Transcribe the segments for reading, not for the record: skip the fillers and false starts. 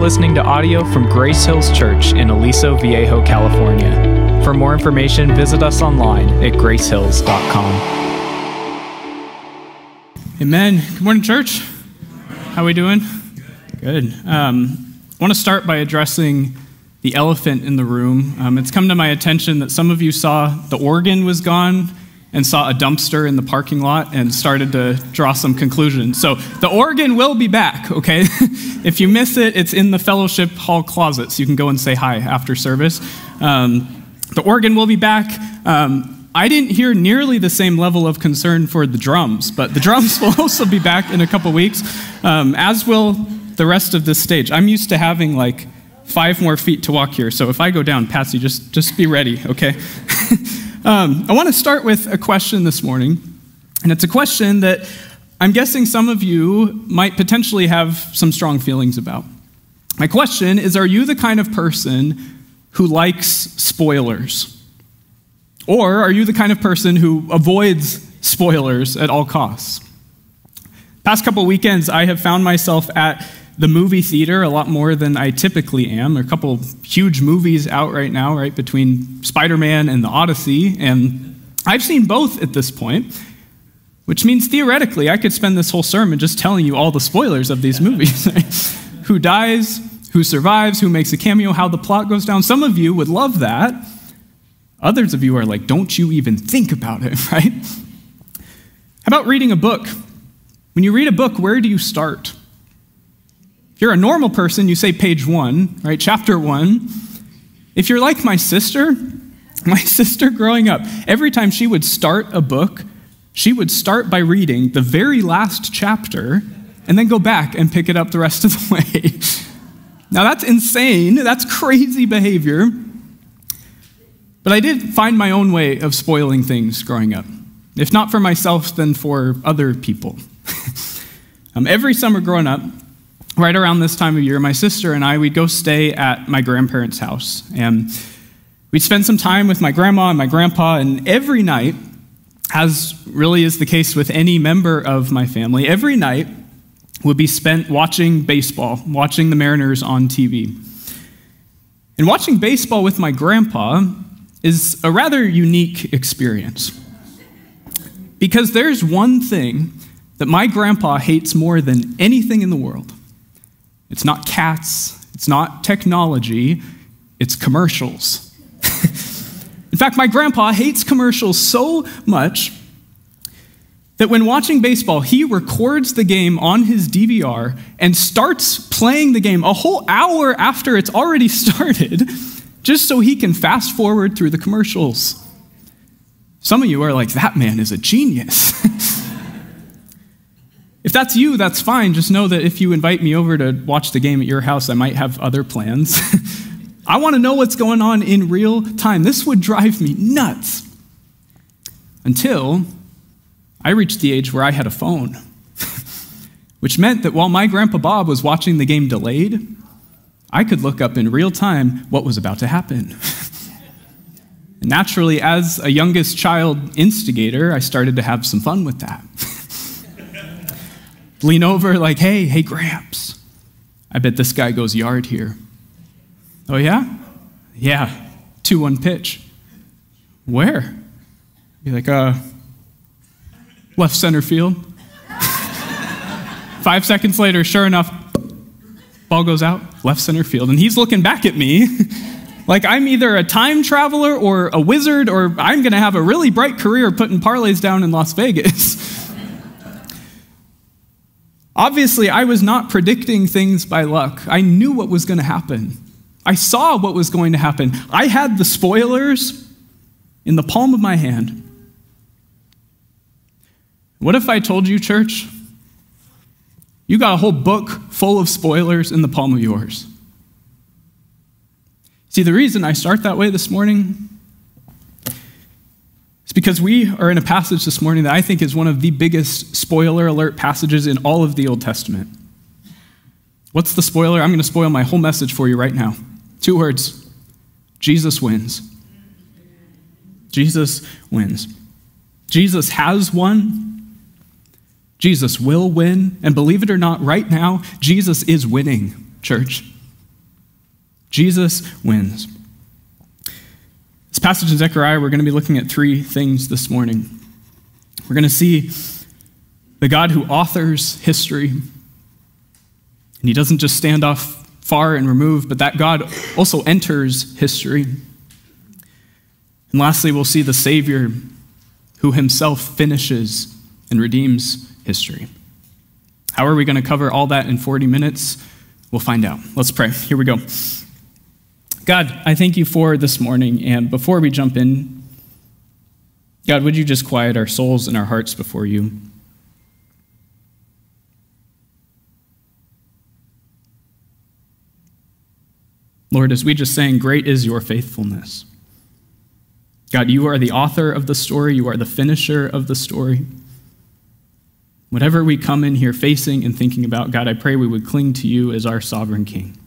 listening to audio from Grace Hills Church in Aliso Viejo, California. For more information, visit us online at gracehills.com. Amen. Good morning, church. How are we doing? Good. I want to start by addressing the elephant in the room. It's come to my attention that some of you saw the organ was gone and saw a dumpster in the parking lot and started to draw some conclusions. So the organ will be back, okay? If you miss it, it's in the fellowship hall closet, so you can go and say hi after service. The organ will be back. I didn't hear nearly the same level of concern for the drums, but the drums will also be back in a couple weeks, as will the rest of this stage. I'm used to having like 5 more feet to walk here, so if I go down, Patsy, just be ready, okay? I want to start with a question this morning, and it's a question that I'm guessing some of you might potentially have some strong feelings about. My question is, are you the kind of person who likes spoilers? Or are you the kind of person who avoids spoilers at all costs? Past couple weekends, I have found myself at the movie theater a lot more than I typically am. There are a couple huge movies out right now, right, between Spider-Man and The Odyssey, and I've seen both at this point, which means theoretically I could spend this whole sermon just telling you all the spoilers of these movies. Right? Who dies, who survives, who makes a cameo, how the plot goes down. Some of you would love that. Others of you are like, don't you even think about it, right? How about reading a book? When you read a book, where do you start? If you're a normal person, you say page 1, right? Chapter 1. If you're like my sister growing up, every time she would start a book, she would start by reading the very last chapter and then go back and pick it up the rest of the way. Now that's insane. That's crazy behavior. But I did find my own way of spoiling things growing up. If not for myself, then for other people. Every summer growing up, right around this time of year, my sister and I, we'd go stay at my grandparents' house. And we'd spend some time with my grandma and my grandpa, and every night, as really is the case with any member of my family, every night would be spent watching baseball, watching the Mariners on TV. And watching baseball with my grandpa is a rather unique experience. Because there's one thing that my grandpa hates more than anything in the world. It's not cats, it's not technology, it's commercials. In fact, my grandpa hates commercials so much that when watching baseball, he records the game on his DVR and starts playing the game a whole hour after it's already started, just so he can fast forward through the commercials. Some of you are like, that man is a genius. If that's you, that's fine. Just know that if you invite me over to watch the game at your house, I might have other plans. I want to know what's going on in real time. This would drive me nuts. Until I reached the age where I had a phone, which meant that while my Grandpa Bob was watching the game delayed, I could look up in real time what was about to happen. And naturally, as a youngest child instigator, I started to have some fun with that. Lean over like, hey, Gramps, I bet this guy goes yard here. Oh, yeah? Yeah, 2-1 pitch. Where? Be like, left center field. 5 seconds later, sure enough, ball goes out, left center field. And he's looking back at me like I'm either a time traveler or a wizard, or I'm going to have a really bright career putting parlays down in Las Vegas. Obviously, I was not predicting things by luck. I knew what was going to happen. I saw what was going to happen. I had the spoilers in the palm of my hand. What if I told you, church, you got a whole book full of spoilers in the palm of yours? See, the reason I start that way this morning is because we are in a passage this morning that I think is one of the biggest spoiler alert passages in all of the Old Testament. What's the spoiler? I'm going to spoil my whole message for you right now. 2 words. Jesus wins. Jesus wins. Jesus has won. Jesus will win. And believe it or not, right now, Jesus is winning, church. Jesus wins. This passage in Zechariah, we're going to be looking at three things this morning. We're going to see the God who authors history, and he doesn't just stand off far and removed, but that God also enters history. And lastly, we'll see the Savior who himself finishes and redeems history. How are we going to cover all that in 40 minutes? We'll find out. Let's pray. Here we go. God, I thank you for this morning, and before we jump in, God, would you just quiet our souls and our hearts before you? Lord, as we just sang, great is your faithfulness. God, you are the author of the story. You are the finisher of the story. Whatever we come in here facing and thinking about, God, I pray we would cling to you as our sovereign King.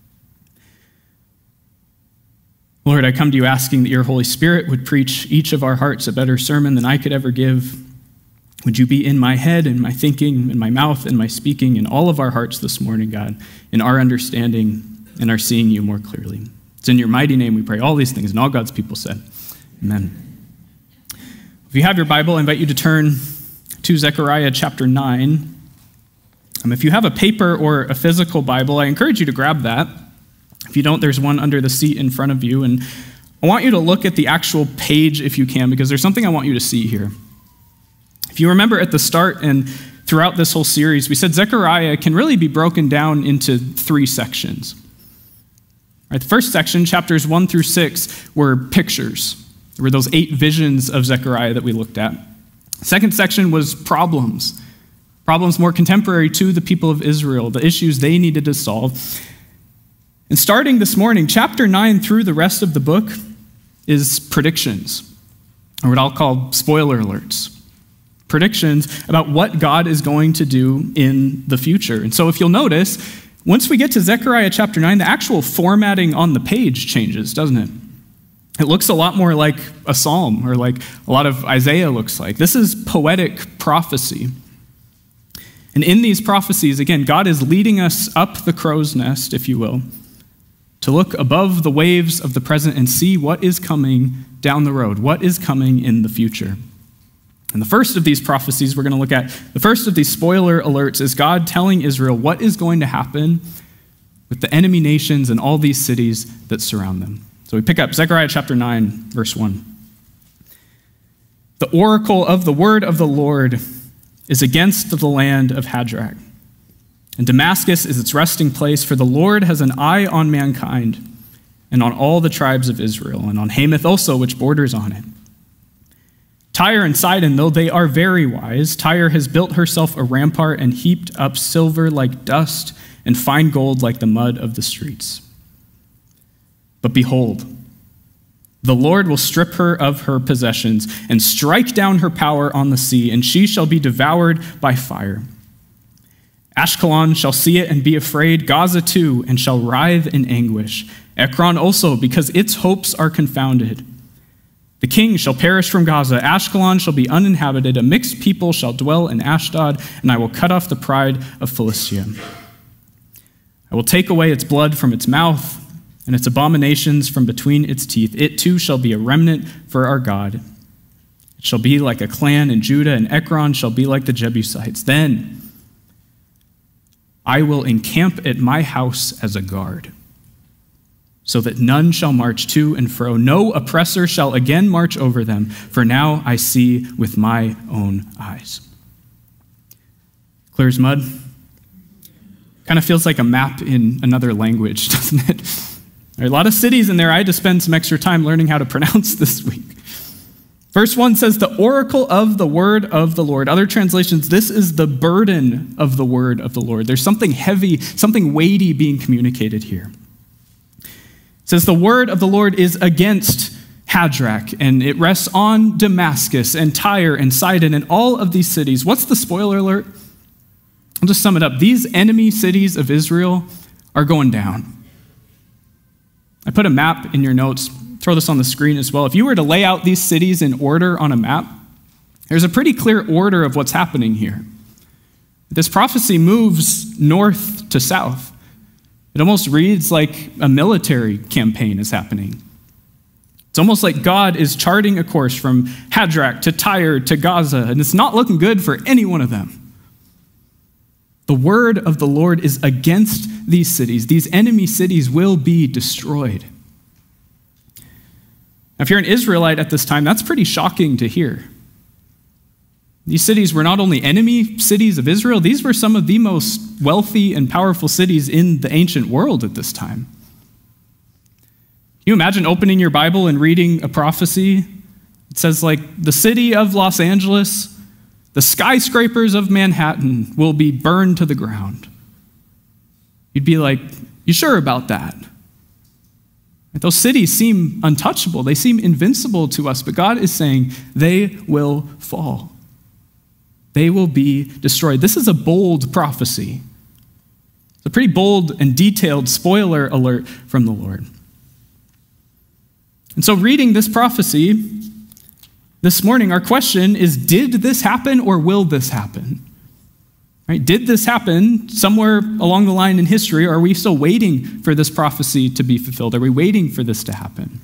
Lord, I come to you asking that your Holy Spirit would preach each of our hearts a better sermon than I could ever give. Would you be in my head, in my thinking, in my mouth, in my speaking, in all of our hearts this morning, God, in our understanding and our seeing you more clearly. It's in your mighty name we pray all these things, and all God's people said, amen. If you have your Bible, I invite you to turn to Zechariah chapter 9. If you have a paper or a physical Bible, I encourage you to grab that. If you don't, there's one under the seat in front of you. And I want you to look at the actual page if you can, because there's something I want you to see here. If you remember at the start and throughout this whole series, we said Zechariah can really be broken down into three sections. Right, the first section, chapters 1 through 6, were pictures. There were those 8 visions of Zechariah that we looked at. The second section was problems more contemporary to the people of Israel, the issues they needed to solve. And starting this morning, chapter 9 through the rest of the book is predictions, or what I'll call spoiler alerts. Predictions about what God is going to do in the future. And so if you'll notice, once we get to Zechariah chapter 9, the actual formatting on the page changes, doesn't it? It looks a lot more like a psalm, or like a lot of Isaiah looks like. This is poetic prophecy. And in these prophecies, again, God is leading us up the crow's nest, if you will, to look above the waves of the present and see what is coming down the road, what is coming in the future. And the first of these prophecies we're going to look at, the first of these spoiler alerts, is God telling Israel what is going to happen with the enemy nations and all these cities that surround them. So we pick up Zechariah chapter 9, verse 1. The oracle of the word of the Lord is against the land of Hadrach, and Damascus is its resting place, for the Lord has an eye on mankind and on all the tribes of Israel, and on Hamath also, which borders on it. Tyre and Sidon, though they are very wise, Tyre has built herself a rampart and heaped up silver like dust and fine gold like the mud of the streets. But behold, the Lord will strip her of her possessions and strike down her power on the sea, and she shall be devoured by fire. Ashkelon shall see it and be afraid, Gaza too, and shall writhe in anguish. Ekron also, because its hopes are confounded. The king shall perish from Gaza. Ashkelon shall be uninhabited. A mixed people shall dwell in Ashdod, and I will cut off the pride of Philistia. I will take away its blood from its mouth and its abominations from between its teeth. It too shall be a remnant for our God. It shall be like a clan in Judah, and Ekron shall be like the Jebusites. Then I will encamp at my house as a guard, so that none shall march to and fro. No oppressor shall again march over them, for now I see with my own eyes. Clear as mud. Kind of feels like a map in another language, doesn't it? There are a lot of cities in there. I had to spend some extra time learning how to pronounce this week. Verse 1 says, the oracle of the word of the Lord. Other translations, this is the burden of the word of the Lord. There's something heavy, something weighty being communicated here. It says the word of the Lord is against Hadrach, and it rests on Damascus and Tyre and Sidon and all of these cities. What's the spoiler alert? I'll just sum it up. These enemy cities of Israel are going down. I put a map in your notes. Throw this on the screen as well. If you were to lay out these cities in order on a map, there's a pretty clear order of what's happening here. This prophecy moves north to south. It almost reads like a military campaign is happening. It's almost like God is charting a course from Hadrach to Tyre to Gaza, and it's not looking good for any one of them. The word of the Lord is against these cities. These enemy cities will be destroyed. Now, if you're an Israelite at this time, that's pretty shocking to hear. These cities were not only enemy cities of Israel, these were some of the most wealthy and powerful cities in the ancient world at this time. Can you imagine opening your Bible and reading a prophecy? It says, like, the city of Los Angeles, the skyscrapers of Manhattan will be burned to the ground. You'd be like, you sure about that? Those cities seem untouchable. They seem invincible to us, but God is saying they will fall. They will be destroyed. This is a bold prophecy. It's a pretty bold and detailed spoiler alert from the Lord. And so reading this prophecy this morning, our question is, did this happen or will this happen? Right? Did this happen somewhere along the line in history, or are we still waiting for this prophecy to be fulfilled? Are we waiting for this to happen?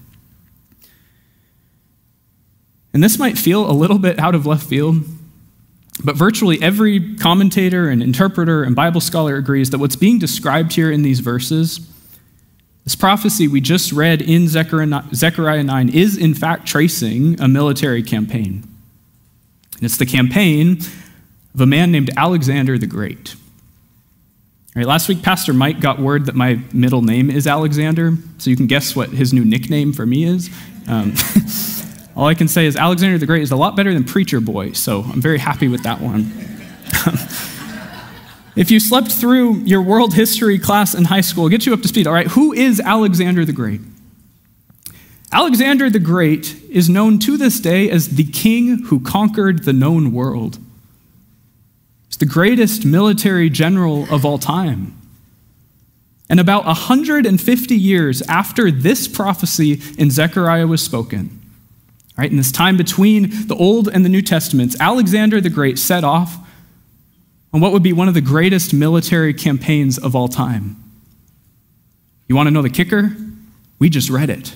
And this might feel a little bit out of left field, but virtually every commentator and interpreter and Bible scholar agrees that what's being described here in these verses, this prophecy we just read in Zechariah 9, is in fact tracing a military campaign. And it's the campaign of a man named Alexander the Great. All right, last week, Pastor Mike got word that my middle name is Alexander, so you can guess what his new nickname for me is. All I can say is Alexander the Great is a lot better than Preacher Boy, so I'm very happy with that one. If you slept through your world history class in high school, I'll get you up to speed. All right, who is Alexander the Great? Alexander the Great is known to this day as the king who conquered the known world. He's the greatest military general of all time. And about 150 years after this prophecy in Zechariah was spoken, right, in this time between the Old and the New Testaments, Alexander the Great set off on what would be one of the greatest military campaigns of all time. You want to know the kicker? We just read it.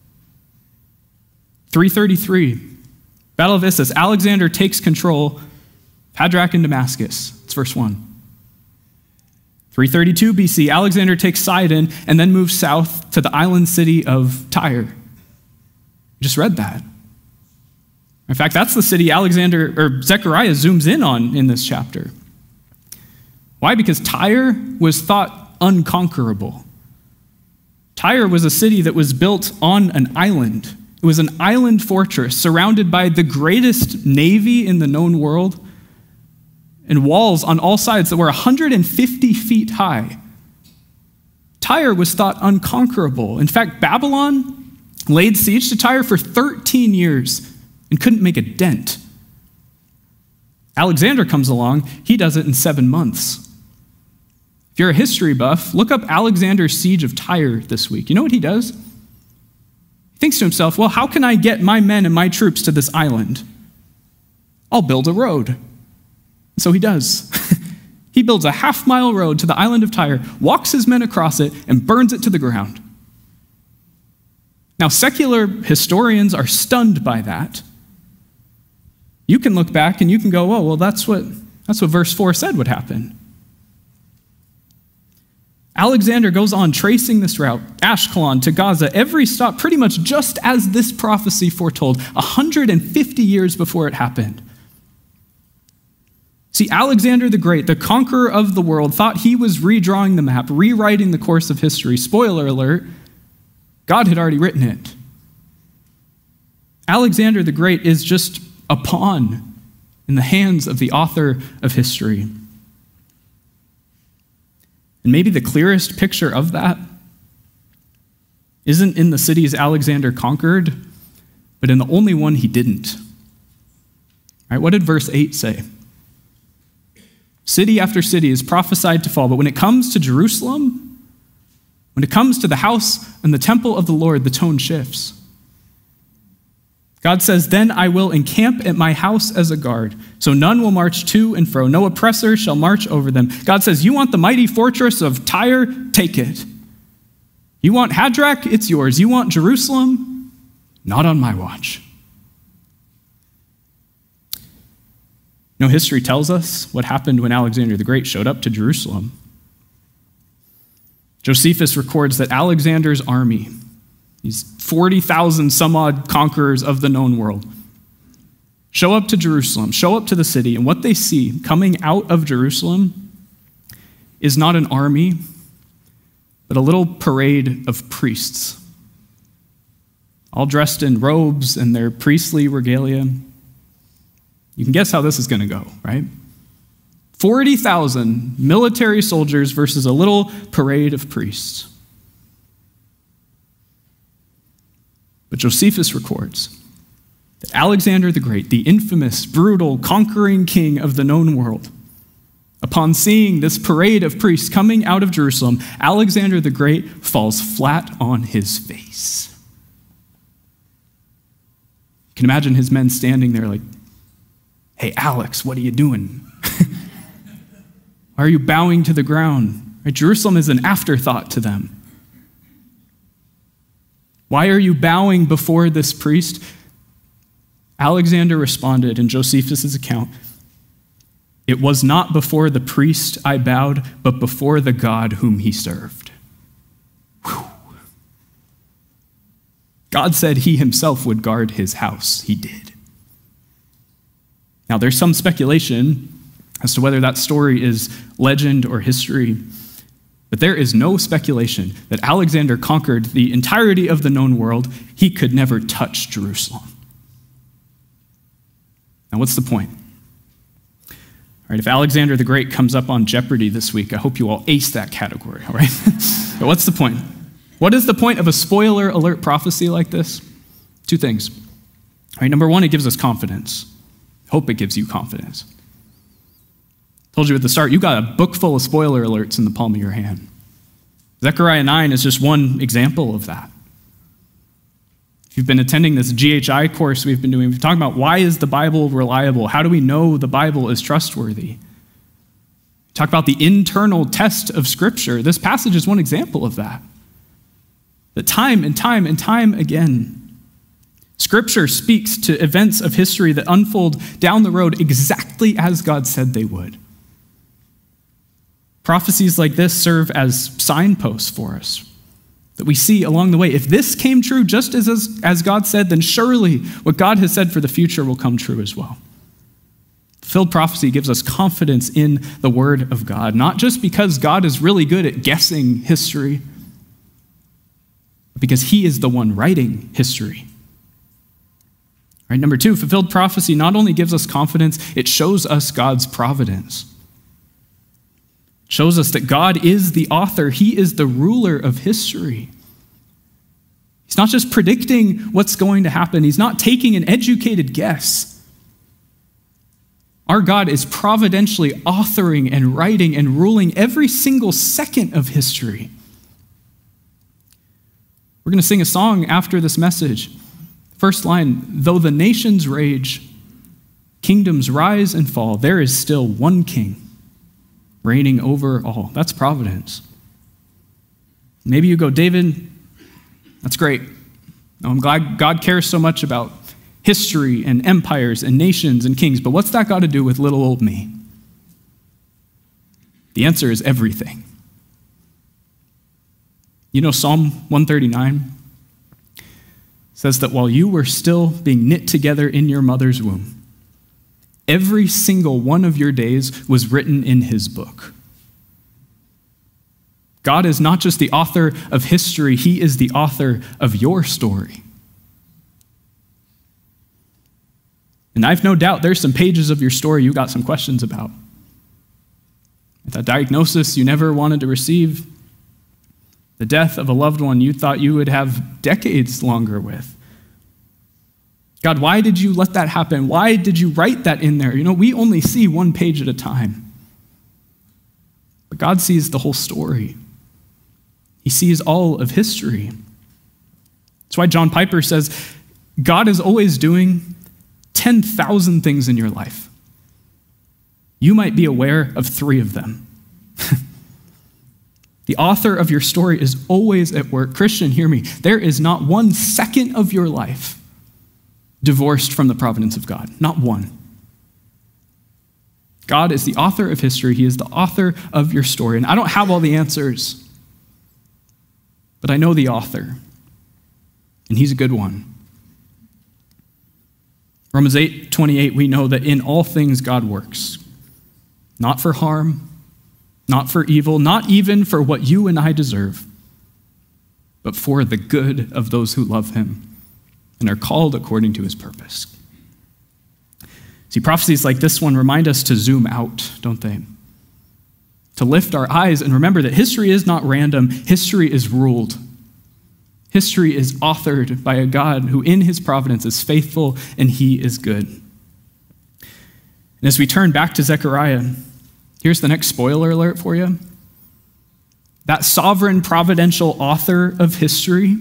333, Battle of Issus. Alexander takes control of Hadrach and Damascus. It's verse 1. 332 BC, Alexander takes Sidon and then moves south to the island city of Tyre. We just read that. In fact, that's the city Zechariah zooms in on in this chapter. Why? Because Tyre was thought unconquerable. Tyre was a city that was built on an island. It was an island fortress surrounded by the greatest navy in the known world and walls on all sides that were 150 feet high. Tyre was thought unconquerable. In fact, Babylon laid siege to Tyre for 13 years and couldn't make a dent. Alexander comes along, he does it in 7 months. If you're a history buff, look up Alexander's siege of Tyre this week. You know what he does? He thinks to himself, well, how can I get my men and my troops to this island? I'll build a road. So he does. He builds a half-mile road to the island of Tyre, walks his men across it, and burns it to the ground. Now, secular historians are stunned by that. You can look back and you can go, oh, well, that's what verse 4 said would happen. Alexander goes on tracing this route, Ashkelon to Gaza, every stop pretty much just as this prophecy foretold, 150 years before it happened. See, Alexander the Great, the conqueror of the world, thought he was redrawing the map, rewriting the course of history. Spoiler alert, God had already written it. Alexander the Great is just a pawn in the hands of the author of history. And maybe the clearest picture of that isn't in the cities Alexander conquered, but in the only one he didn't. All right, what did verse 8 say? City after city is prophesied to fall, but when it comes to Jerusalem, when it comes to the house and the temple of the Lord, the tone shifts. God says, then I will encamp at my house as a guard, so none will march to and fro. No oppressor shall march over them. God says, you want the mighty fortress of Tyre? Take it. You want Hadrach? It's yours. You want Jerusalem? Not on my watch. No, history tells us what happened when Alexander the Great showed up to Jerusalem. Josephus records that Alexander's army, these 40,000 some odd conquerors of the known world, show up to Jerusalem, show up to the city, and what they see coming out of Jerusalem is not an army, but a little parade of priests, all dressed in robes and their priestly regalia. You can guess how this is going to go, right? 40,000 military soldiers versus a little parade of priests. But Josephus records that Alexander the Great, the infamous, brutal, conquering king of the known world, upon seeing this parade of priests coming out of Jerusalem, Alexander the Great falls flat on his face. You can imagine his men standing there like, hey, Alex, what are you doing? Why are you bowing to the ground? Right? Jerusalem is an afterthought to them. Why are you bowing before this priest? Alexander responded in Josephus' account, it was not before the priest I bowed, but before the God whom he served. Whew. God said he himself would guard his house. He did. Now, there's some speculation as to whether that story is legend or history, but there is no speculation that Alexander conquered the entirety of the known world. He could never touch Jerusalem. Now, what's the point? All right, if Alexander the Great comes up on Jeopardy this week, I hope you all ace that category, all right? But what's the point? What is the point of a spoiler alert prophecy like this? Two things. All right, number one, it gives us confidence. Hope it gives you confidence. Told you at the start, you got a book full of spoiler alerts in the palm of your hand. Zechariah 9 is just one example of that. If you've been attending this GHI course we've been doing, we've talked about why is the Bible reliable? How do we know the Bible is trustworthy? We talk about the internal test of Scripture. This passage is one example of that. That time and time and time again, Scripture speaks to events of history that unfold down the road exactly as God said they would. Prophecies like this serve as signposts for us that we see along the way. If this came true just as God said, then surely what God has said for the future will come true as well. Fulfilled prophecy gives us confidence in the Word of God, not just because God is really good at guessing history, but because He is the one writing history. All right, number two, fulfilled prophecy not only gives us confidence, it shows us God's providence. Shows us that God is the author. He is the ruler of history. He's not just predicting what's going to happen. He's not taking an educated guess. Our God is providentially authoring and writing and ruling every single second of history. We're going to sing a song after this message. First line, though the nations rage, kingdoms rise and fall, there is still one king reigning over all. That's providence. Maybe you go, David, that's great. No, I'm glad God cares so much about history and empires and nations and kings, but what's that got to do with little old me? The answer is everything. You know, Psalm 139 says that while you were still being knit together in your mother's womb, every single one of your days was written in his book. God is not just the author of history, he is the author of your story. And I've no doubt there's some pages of your story you got some questions about. That diagnosis you never wanted to receive, the death of a loved one you thought you would have decades longer with. God, why did you let that happen? Why did you write that in there? You know, we only see one page at a time. But God sees the whole story. He sees all of history. That's why John Piper says, God is always doing 10,000 things in your life. You might be aware of 3 of them. The author of your story is always at work. Christian, hear me. There is not 1 second of your life divorced from the providence of God. Not one. God is the author of history. He is the author of your story. And I don't have all the answers, but I know the author, and he's a good one. Romans 8:28, we know that in all things God works, not for harm, not for evil, not even for what you and I deserve, but for the good of those who love him and are called according to his purpose. See, prophecies like this one remind us to zoom out, don't they? To lift our eyes and remember that history is not random. History is ruled. History is authored by a God who in his providence is faithful and he is good. And as we turn back to Zechariah, here's the next spoiler alert for you. That sovereign providential author of history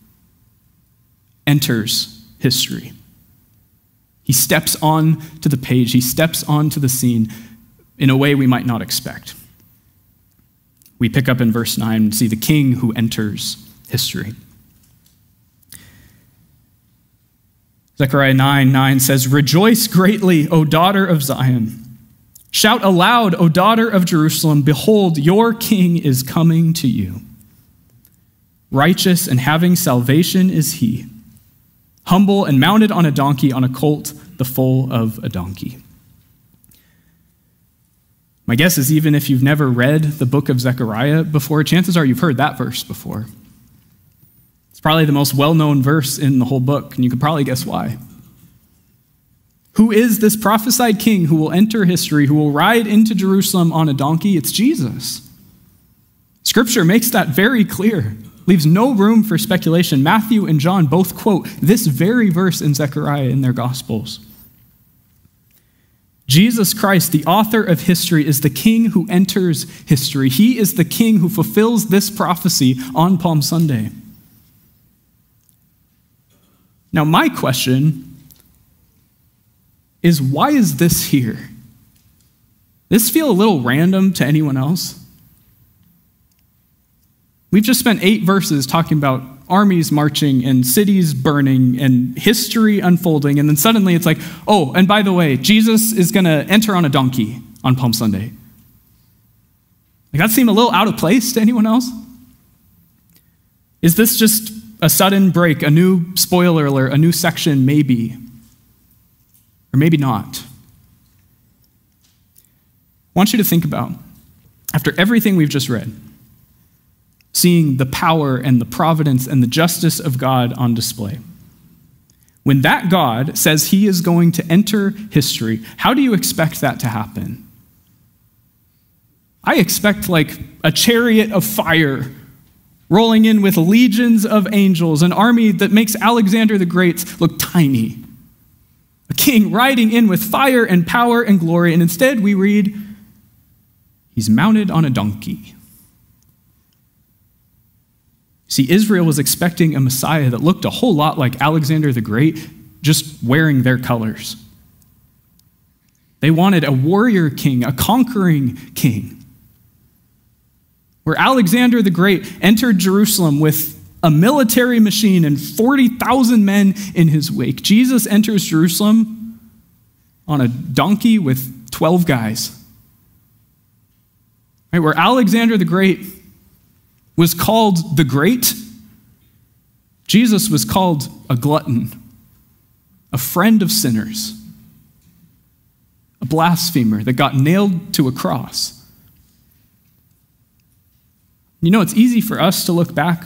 enters history. He steps on to the page. He steps onto the scene in a way we might not expect. We pick up in verse 9 and see the king who enters history. Zechariah 9:9 says, "Rejoice greatly, O daughter of Zion. Shout aloud, O daughter of Jerusalem. Behold, your king is coming to you. Righteous and having salvation is he, humble and mounted on a donkey, on a colt, the foal of a donkey." My guess is even if you've never read the book of Zechariah before, chances are you've heard that verse before. It's probably the most well-known verse in the whole book, and you can probably guess why. Who is this prophesied king who will enter history, who will ride into Jerusalem on a donkey? It's Jesus. Scripture makes that very clear, leaves no room for speculation. Matthew and John both quote this very verse in Zechariah in their Gospels. Jesus Christ, the author of history, is the king who enters history. He is the king who fulfills this prophecy on Palm Sunday. Now, my question is, why is this here? Does this feel a little random to anyone else? We've just spent 8 verses talking about armies marching and cities burning and history unfolding, and then suddenly it's like, oh, and by the way, Jesus is going to enter on a donkey on Palm Sunday. Like, that seem a little out of place to anyone else? Is this just a sudden break, a new spoiler alert, a new section, maybe? Or maybe not. I want you to think about, after everything we've just read, seeing the power and the providence and the justice of God on display. When that God says he is going to enter history, how do you expect that to happen? I expect like a chariot of fire rolling in with legions of angels, an army that makes Alexander the Great look tiny. A king riding in with fire and power and glory, and instead we read, he's mounted on a donkey. See, Israel was expecting a Messiah that looked a whole lot like Alexander the Great, just wearing their colors. They wanted a warrior king, a conquering king. Where Alexander the Great entered Jerusalem with a military machine and 40,000 men in his wake, Jesus enters Jerusalem on a donkey with 12 guys. Right, where Alexander the Great was called the Great, Jesus was called a glutton, a friend of sinners, a blasphemer that got nailed to a cross. You know, it's easy for us to look back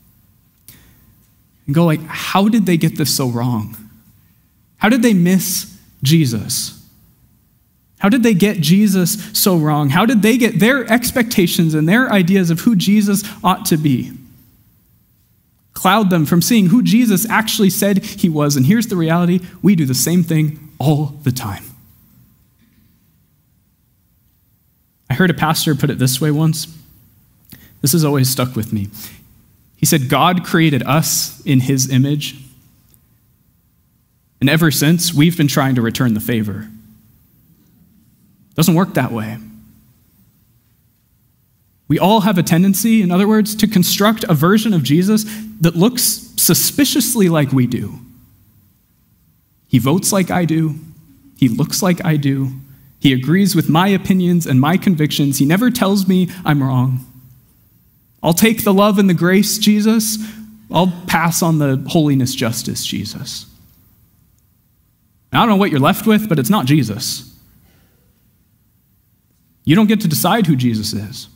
and go like, how did they get this so wrong? How did they miss Jesus? How did they get Jesus so wrong? How did they get their expectations and their ideas of who Jesus ought to be cloud them from seeing who Jesus actually said he was? And here's the reality, we do the same thing all the time. I heard a pastor put it this way once. This has always stuck with me. He said, God created us in his image, And ever since, we've been trying to return the favor. Doesn't work that way. We all have a tendency, in other words, to construct a version of Jesus that looks suspiciously like we do. He votes like I do. He looks like I do. He agrees with my opinions and my convictions. He never tells me I'm wrong. I'll take the love and the grace, Jesus. I'll pass on the holiness, justice, Jesus. I don't know what you're left with, but it's not Jesus. You don't get to decide who Jesus is.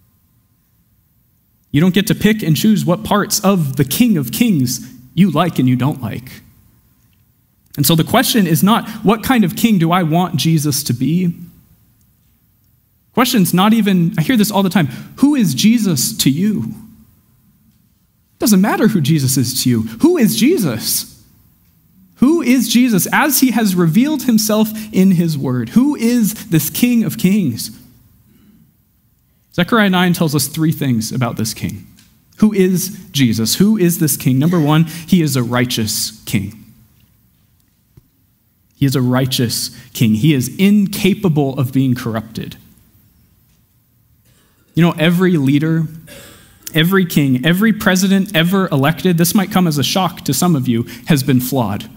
You don't get to pick and choose what parts of the King of Kings you like and you don't like. And so the question is not, what kind of king do I want Jesus to be? The question's not even, I hear this all the time, who is Jesus to you? It doesn't matter who Jesus is to you. Who is Jesus? Who is Jesus as he has revealed himself in his word? Who is this King of Kings? Zechariah 9 tells us three things about this king. Who is Jesus? Who is this king? Number one, he is a righteous king. He is a righteous king. He is incapable of being corrupted. You know, every leader, every king, every president ever elected, this might come as a shock to some of you, has been flawed,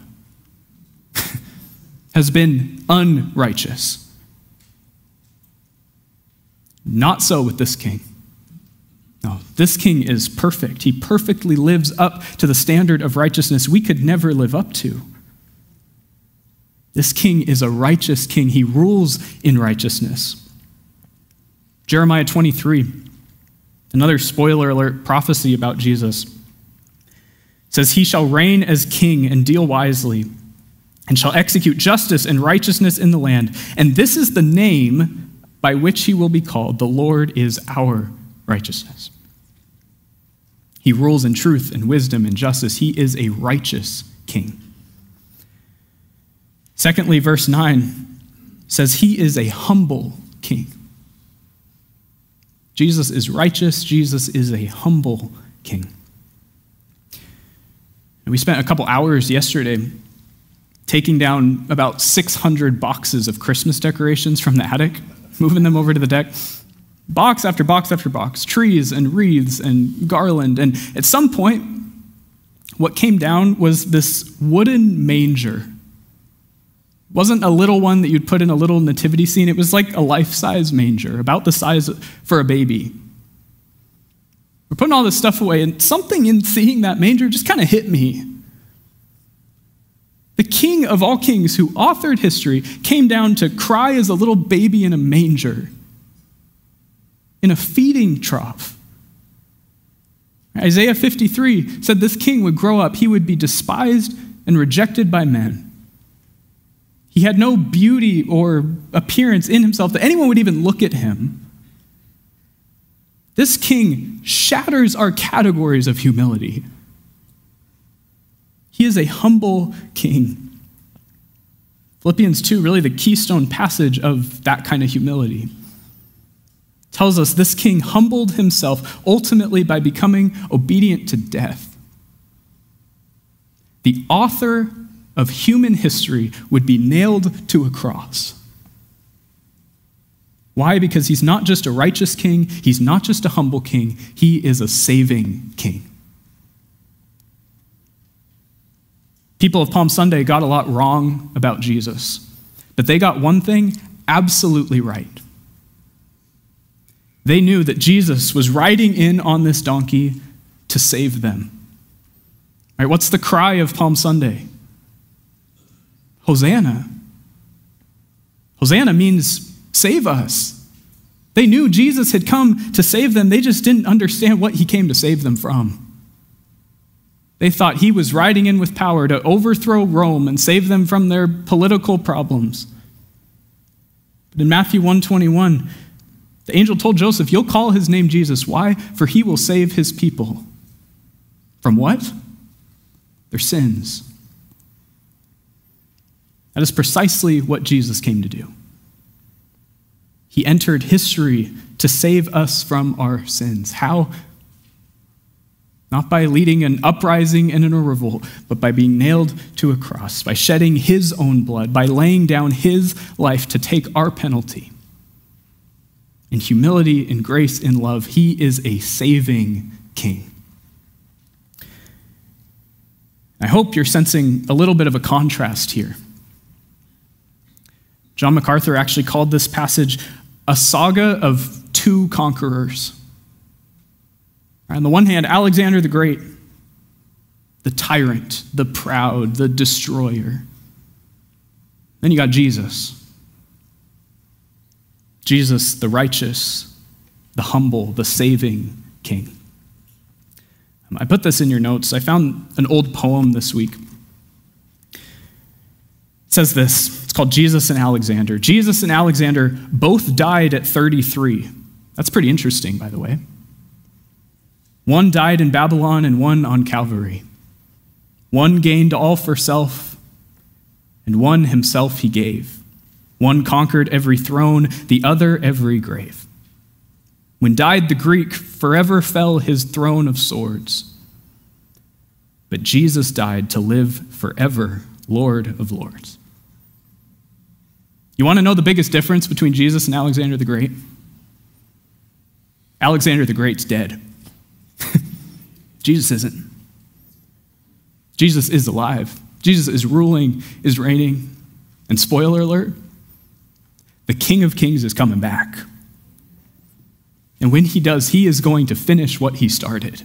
has been unrighteous. Not so with this king. No, this king is perfect. He perfectly lives up to the standard of righteousness we could never live up to. This king is a righteous king. He rules in righteousness. Jeremiah 23, another spoiler alert prophecy about Jesus, says, "He shall reign as king and deal wisely, and shall execute justice and righteousness in the land. And this is the name by which he will be called. The Lord is our righteousness." He rules in truth and wisdom and justice. He is a righteous king. Secondly, verse 9 says he is a humble king. Jesus is righteous. Jesus is a humble king. And we spent a couple hours yesterday taking down about 600 boxes of Christmas decorations from the attic, moving them over to the deck. Box after box after box, trees and wreaths and garland. And at some point, what came down was this wooden manger. It wasn't a little one that you'd put in a little nativity scene. It was like a life-size manger, about the size for a baby. We're putting all this stuff away, and something in seeing that manger just kind of hit me. The King of all kings who authored history came down to cry as a little baby in a manger, in a feeding trough. Isaiah 53 said this king would grow up, he would be despised and rejected by men. He had no beauty or appearance in himself that anyone would even look at him. This king shatters our categories of humility. He is a humble king. Philippians 2, really the keystone passage of that kind of humility, tells us this king humbled himself ultimately by becoming obedient to death. The author of human history would be nailed to a cross. Why? Because he's not just a righteous king, he's not just a humble king, he is a saving king. People of Palm Sunday got a lot wrong about Jesus, but they got one thing absolutely right. They knew that Jesus was riding in on this donkey to save them. All right, what's the cry of Palm Sunday? Hosanna. Hosanna means save us. They knew Jesus had come to save them. They just didn't understand what he came to save them from. They thought he was riding in with power to overthrow Rome and save them from their political problems. But in Matthew 1:21, the angel told Joseph, "You'll call his name Jesus." Why? For he will save his people. From what? Their sins. That is precisely what Jesus came to do. He entered history to save us from our sins. How? not by leading an uprising and a revolt, but by being nailed to a cross, by shedding his own blood, by laying down his life to take our penalty. In humility, in grace, in love, he is a saving king. I hope you're sensing a little bit of a contrast here. John MacArthur actually called this passage a saga of two conquerors. On the one hand, Alexander the Great, the tyrant, the proud, the destroyer. Then you got Jesus. Jesus, the righteous, the humble, the saving king. I put this in your notes. I found an old poem this week. It says this. It's called Jesus and Alexander. Jesus and Alexander both died at 33. That's pretty interesting, by the way. One died in Babylon and one on Calvary. One gained all for self, and one himself he gave. One conquered every throne, the other every grave. When died the Greek, forever fell his throne of swords. But Jesus died to live forever, Lord of lords. You want to know the biggest difference between Jesus and Alexander the Great? Alexander the Great's dead. Jesus isn't. Jesus is alive. Jesus is ruling, is reigning. And spoiler alert, the King of Kings is coming back. And when he does, he is going to finish what he started.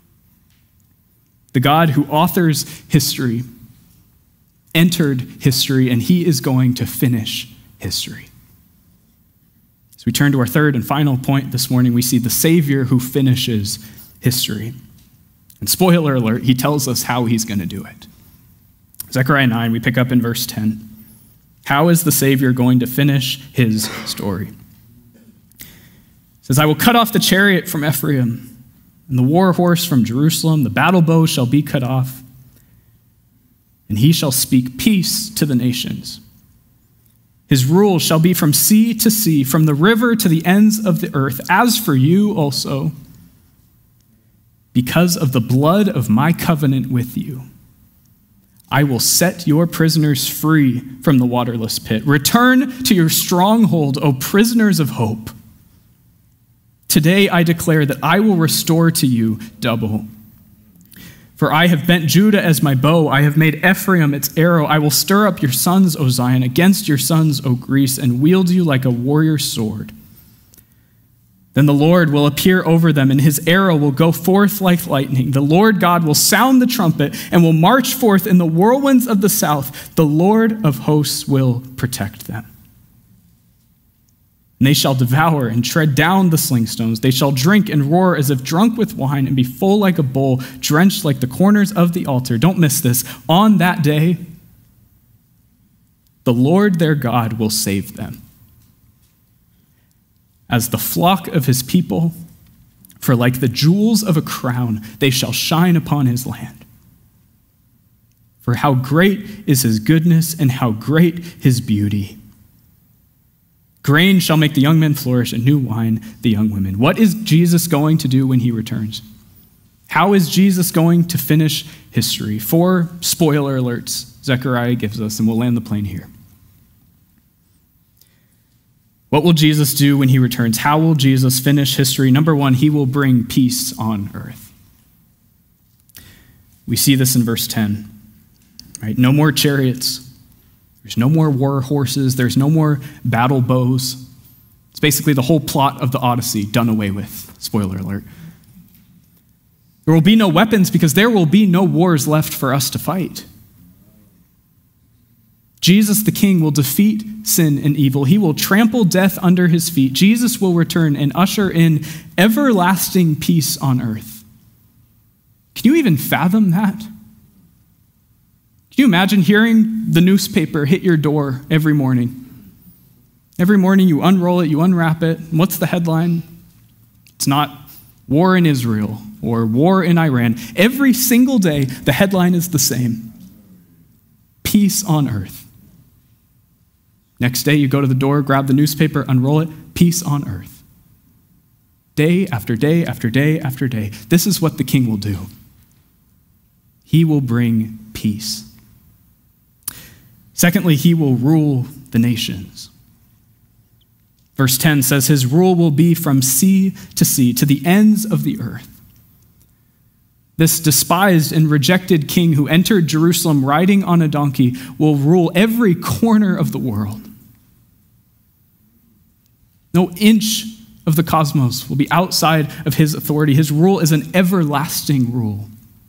The God who authors history entered history, and he is going to finish history. As we turn to our third and final point this morning, we see the Savior who finishes history. And spoiler alert, he tells us how he's going to do it. Zechariah 9, we pick up in verse 10. How is the Savior going to finish his story? It says, I will cut off the chariot from Ephraim and the war horse from Jerusalem. The battle bow shall be cut off, and he shall speak peace to the nations. His rule shall be from sea to sea, from the river to the ends of the earth. As for you also, because of the blood of my covenant with you, I will set your prisoners free from the waterless pit. Return to your stronghold, O prisoners of hope. Today I declare that I will restore to you double. For I have bent Judah as my bow. I have made Ephraim its arrow. I will stir up your sons, O Zion, against your sons, O Greece, and wield you like a warrior's sword. Then the Lord will appear over them, and his arrow will go forth like lightning. The Lord God will sound the trumpet and will march forth in the whirlwinds of the south. The Lord of hosts will protect them. And they shall devour and tread down the slingstones. They shall drink and roar as if drunk with wine and be full like a bowl, drenched like the corners of the altar. Don't miss this. On that day, the Lord their God will save them as the flock of his people, for like the jewels of a crown, they shall shine upon his land. For how great is his goodness and how great his beauty. Grain shall make the young men flourish, and new wine the young women. What is Jesus going to do when he returns? How is Jesus going to finish history? 4 spoiler alerts Zechariah gives us, and we'll land the plane here. What will Jesus do when he returns? How will Jesus finish history? Number 1, he will bring peace on earth. We see this in verse 10. Right? No more chariots. There's no more war horses. There's no more battle bows. It's basically the whole plot of the Odyssey done away with. Spoiler alert. There will be no weapons because there will be no wars left for us to fight. Jesus the King will defeat sin and evil. He will trample death under his feet. Jesus will return and usher in everlasting peace on earth. Can you even fathom that? Can you imagine hearing the newspaper hit your door every morning? Every morning you unroll it, you unwrap it. And what's the headline? It's not war in Israel or war in Iran. Every single day, the headline is the same. Peace on earth. Next day, you go to the door, grab the newspaper, unroll it, peace on earth. Day after day after day after day. This is what the king will do. He will bring peace. Secondly, he will rule the nations. Verse 10 says, his rule will be from sea, to the ends of the earth. This despised and rejected king who entered Jerusalem riding on a donkey will rule every corner of the world. No inch of the cosmos will be outside of his authority. His rule is an everlasting rule.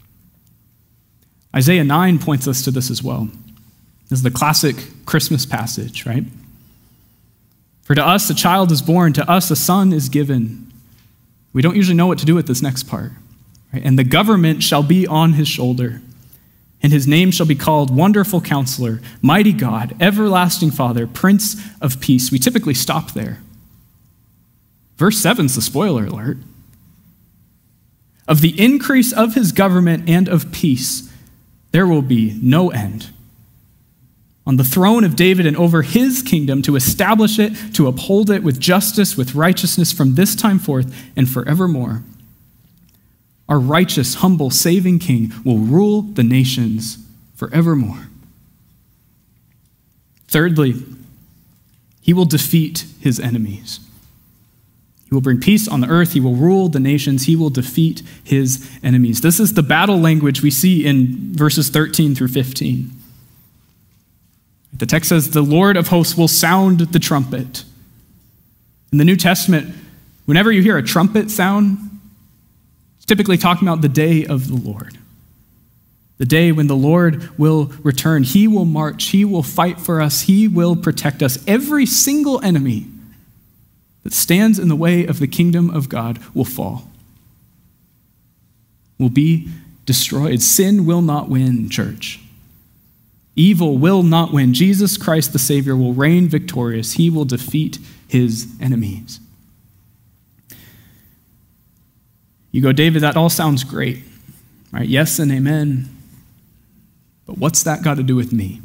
Isaiah 9 points us to this as well. This is the classic Christmas passage, right? For to us a child is born, to us a son is given. We don't usually know what to do with this next part. Right? And the government shall be on his shoulder, and his name shall be called Wonderful Counselor, Mighty God, Everlasting Father, Prince of Peace. We typically stop there. Verse 7 is the spoiler alert. Of the increase of his government and of peace, there will be no end. On the throne of David and over his kingdom, to establish it, to uphold it with justice, with righteousness from this time forth and forevermore. Our righteous, humble, saving king will rule the nations forevermore. Thirdly, he will defeat his enemies. He will bring peace on the earth. He will rule the nations. He will defeat his enemies. This is the battle language we see in verses 13 through 15. The text says, the Lord of hosts will sound the trumpet. In the New Testament, whenever you hear a trumpet sound, it's typically talking about the day of the Lord. The day when the Lord will return. He will march. He will fight for us. He will protect us. Every single enemy that stands in the way of the kingdom of God will fall, will be destroyed. Sin will not win, church. Evil will not win. Jesus Christ, the Savior, will reign victorious. He will defeat his enemies. You go, David, that all sounds great, right? Yes and amen. But what's that got to do with me?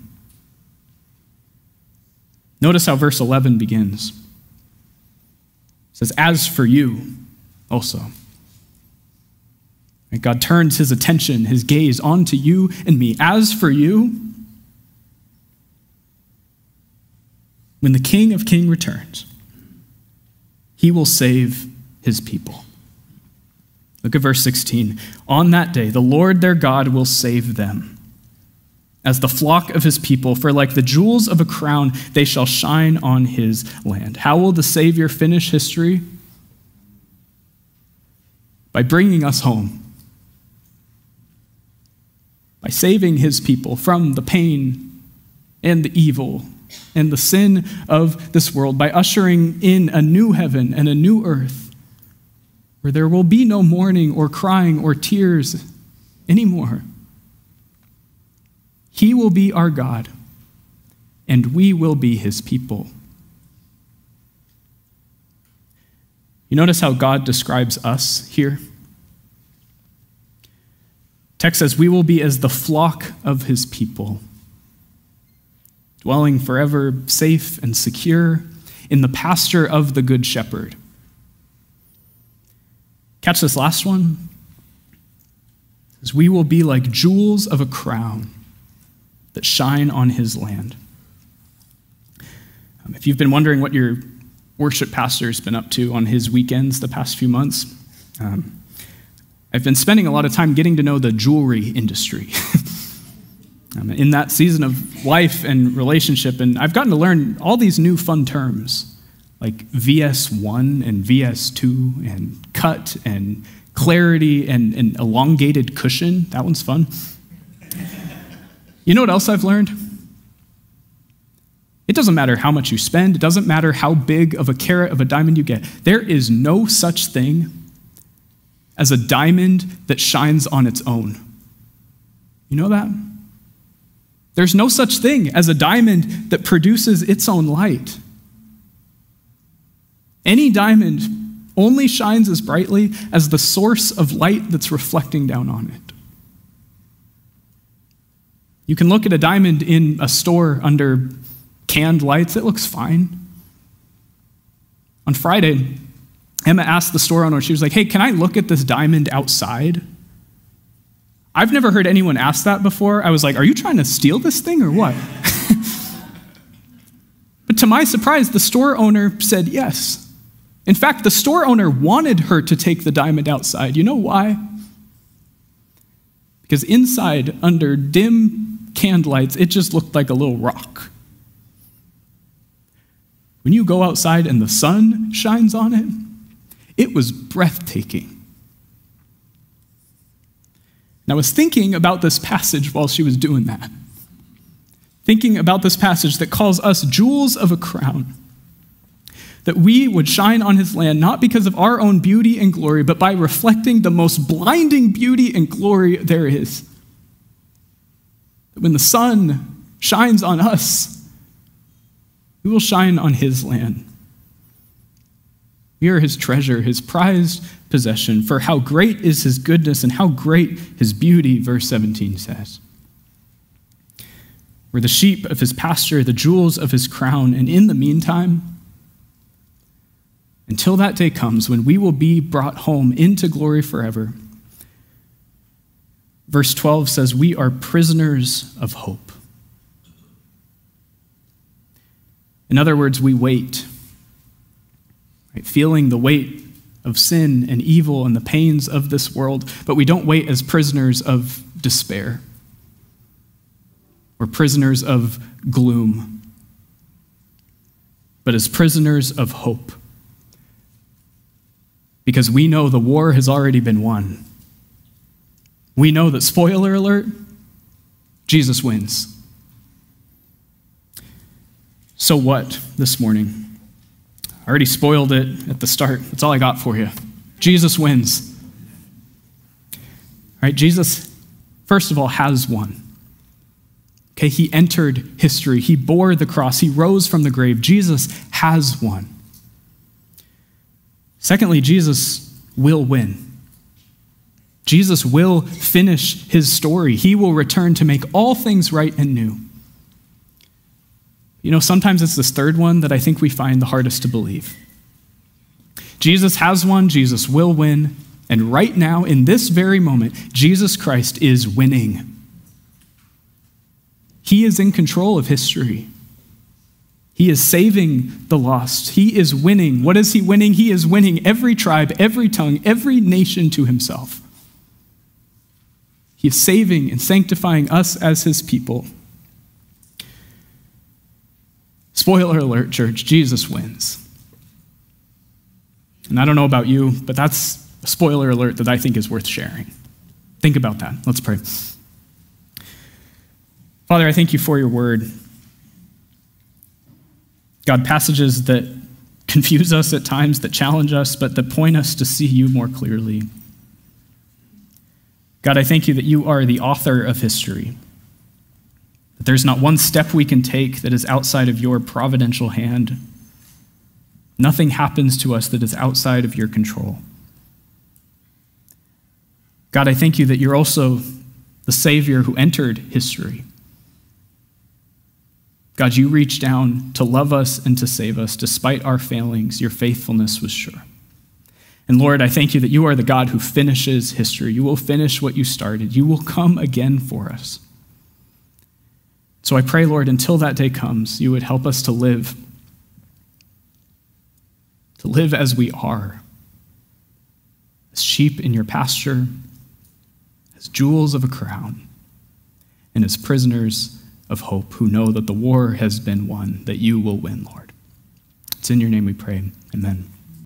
Notice how verse 11 begins. It says, as for you also. And God turns his attention, his gaze onto you and me. As for you, when the King of Kings returns, he will save his people. Look at verse 16. On that day, the Lord their God will save them as the flock of his people, for like the jewels of a crown, they shall shine on his land. How will the Savior finish history? By bringing us home. By saving his people from the pain and the evil and the sin of this world, by ushering in a new heaven and a new earth where there will be no mourning or crying or tears anymore. He will be our God, and we will be his people. You notice how God describes us here? Text says, we will be as the flock of his people, dwelling forever safe and secure in the pasture of the good shepherd. Catch this last one. It says, we will be like jewels of a crown that shine on his land. If you've been wondering what your worship pastor's been up to on his weekends the past few months, I've been spending a lot of time getting to know the jewelry industry in that season of life and relationship, and I've gotten to learn all these new fun terms like VS1 and VS2 and cut and clarity and elongated cushion. That one's fun. You know what else I've learned? It doesn't matter how much you spend. It doesn't matter how big of a carat of a diamond you get. There is no such thing as a diamond that shines on its own. You know that? There's no such thing as a diamond that produces its own light. Any diamond only shines as brightly as the source of light that's reflecting down on it. You can look at a diamond in a store under canned lights. It looks fine. On Friday, Emma asked the store owner, she was like, hey, can I look at this diamond outside? I've never heard anyone ask that before. I was like, are you trying to steal this thing or what? But to my surprise, the store owner said yes. In fact, the store owner wanted her to take the diamond outside. You know why? Because inside, under dim candlelights, it just looked like a little rock. When you go outside and the sun shines on it, it was breathtaking. And I was thinking about this passage while she was doing that. Thinking about this passage that calls us jewels of a crown. That we would shine on his land, not because of our own beauty and glory, but by reflecting the most blinding beauty and glory there is. That when the sun shines on us, we will shine on his land. We are his treasure, his prized possession. For how great is his goodness and how great his beauty, verse 17 says. We're the sheep of his pasture, the jewels of his crown. And in the meantime, until that day comes when we will be brought home into glory forever, verse 12 says, we are prisoners of hope. In other words, we wait, right? Feeling the weight of sin and evil and the pains of this world, but we don't wait as prisoners of despair. We're prisoners of gloom, but as prisoners of hope. Because we know the war has already been won. We know that, spoiler alert, Jesus wins. So what this morning? I already spoiled it at the start. That's all I got for you. Jesus wins. All right, Jesus, first of all, has won. Okay, he entered history. He bore the cross. He rose from the grave. Jesus has won. Secondly, Jesus will win. Jesus will finish his story. He will return to make all things right and new. You know, sometimes it's this third one that I think we find the hardest to believe. Jesus has won, Jesus will win, and right now, in this very moment, Jesus Christ is winning. He is in control of history. He is saving the lost. He is winning. What is he winning? He is winning every tribe, every tongue, every nation to himself. He is saving and sanctifying us as his people. Spoiler alert, church, Jesus wins. And I don't know about you, but that's a spoiler alert that I think is worth sharing. Think about that. Let's pray. Father, I thank you for your word. God, passages that confuse us at times, that challenge us, but that point us to see you more clearly. God, I thank you that you are the author of history. That there's not one step we can take that is outside of your providential hand. Nothing happens to us that is outside of your control. God, I thank you that you're also the Savior who entered history. God, you reached down to love us and to save us. Despite our failings, your faithfulness was sure. And Lord, I thank you that you are the God who finishes history. You will finish what you started. You will come again for us. So I pray, Lord, until that day comes, you would help us to live as we are, as sheep in your pasture, as jewels of a crown, and as prisoners of hope who know that the war has been won, that you will win, Lord. It's in your name we pray. Amen.